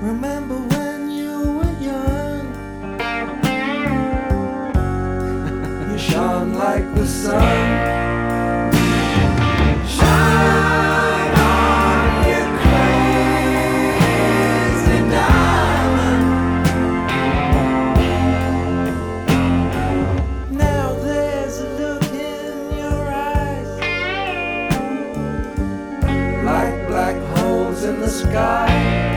Remember when you were young? You shone like the sun. Shine on, you crazy diamond. Now there's a look in your eyes, like black holes in the sky.